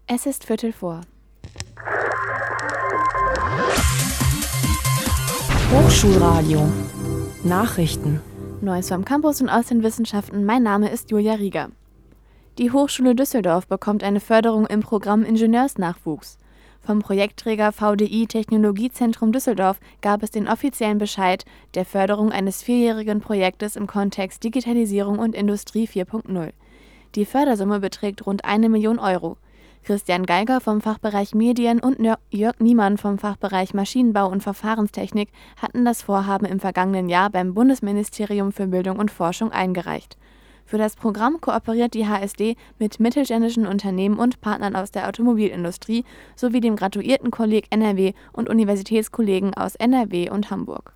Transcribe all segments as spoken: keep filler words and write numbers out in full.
Es ist Viertel vor. Hochschulradio. Nachrichten. Neues vom Campus und aus den Wissenschaften. Mein Name ist Julia Rieger. Die Hochschule Düsseldorf bekommt eine Förderung im Programm Ingenieursnachwuchs. Vom Projektträger V D I Technologiezentrum Düsseldorf gab es den offiziellen Bescheid der Förderung eines vierjährigen Projektes im Kontext Digitalisierung und Industrie vier Punkt null. Die Fördersumme beträgt rund eine Million Euro. Christian Geiger vom Fachbereich Medien und Jörg Niemann vom Fachbereich Maschinenbau und Verfahrenstechnik hatten das Vorhaben im vergangenen Jahr beim Bundesministerium für Bildung und Forschung eingereicht. Für das Programm kooperiert die H S D mit mittelständischen Unternehmen und Partnern aus der Automobilindustrie sowie dem Graduiertenkolleg N R W und Universitätskollegen aus N R W und Hamburg.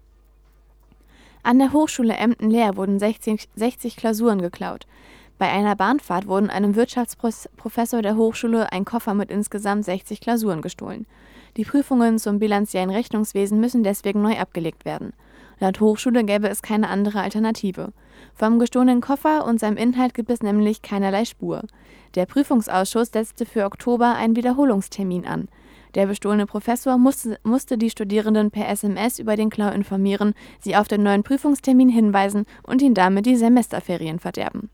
An der Hochschule Emden-Leer wurden sechzig, sechzig Klausuren geklaut. Bei einer Bahnfahrt wurden einem Wirtschaftsprofessor der Hochschule ein Koffer mit insgesamt sechzig Klausuren gestohlen. Die Prüfungen zum bilanziellen Rechnungswesen müssen deswegen neu abgelegt werden. Laut Hochschule gäbe es keine andere Alternative. Vom gestohlenen Koffer und seinem Inhalt gibt es nämlich keinerlei Spur. Der Prüfungsausschuss setzte für Oktober einen Wiederholungstermin an. Der bestohlene Professor musste, musste die Studierenden per S M S über den Klau informieren, sie auf den neuen Prüfungstermin hinweisen und ihnen damit die Semesterferien verderben.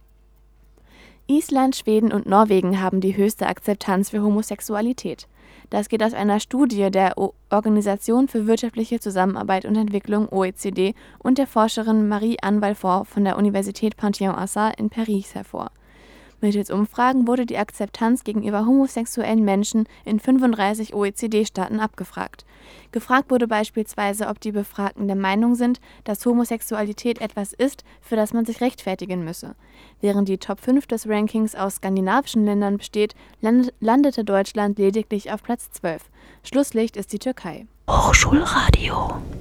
Island, Schweden und Norwegen haben die höchste Akzeptanz für Homosexualität. Das geht aus einer Studie der o- Organisation für wirtschaftliche Zusammenarbeit und Entwicklung O E C D und der Forscherin Marie-Anne Valfort von der Universität Panthéon-Assas in Paris hervor. Mittels Umfragen wurde die Akzeptanz gegenüber homosexuellen Menschen in fünfunddreißig O E C D-Staaten abgefragt. Gefragt wurde beispielsweise, ob die Befragten der Meinung sind, dass Homosexualität etwas ist, für das man sich rechtfertigen müsse. Während die Top fünf des Rankings aus skandinavischen Ländern besteht, land- landete Deutschland lediglich auf Platz zwölf. Schlusslicht ist die Türkei. Hochschulradio.